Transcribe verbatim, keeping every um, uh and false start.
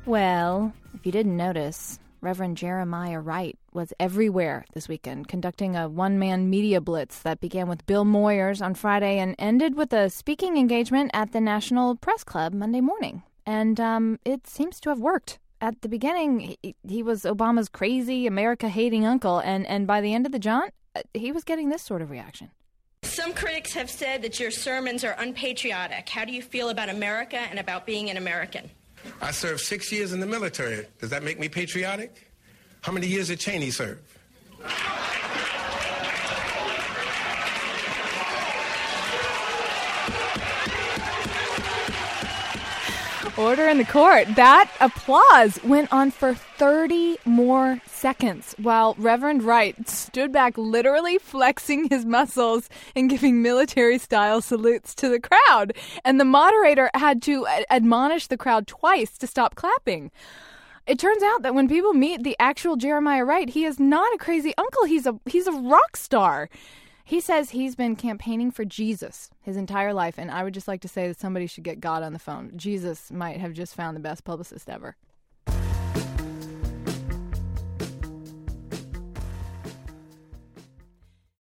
Well, if you didn't notice, Reverend Jeremiah Wright was everywhere this weekend, conducting a one-man media blitz that began with Bill Moyers on Friday and ended with a speaking engagement at the National Press Club Monday morning. And um, it seems to have worked. At the beginning, he, he was Obama's crazy, America-hating uncle, and, and by the end of the jaunt, he was getting this sort of reaction. Some critics have said that your sermons are unpatriotic. How do you feel about America and about being an American? I served six years in the military. Does that make me patriotic? How many years did Cheney serve? Order in the court. That applause went on for thirty more seconds while Reverend Wright stood back literally flexing his muscles and giving military-style salutes to the crowd. And the moderator had to admonish the crowd twice to stop clapping. It turns out that when people meet the actual Jeremiah Wright, he is not a crazy uncle. He's a he's a rock star. He says he's been campaigning for Jesus his entire life, and I would just like to say that somebody should get God on the phone. Jesus might have just found the best publicist ever.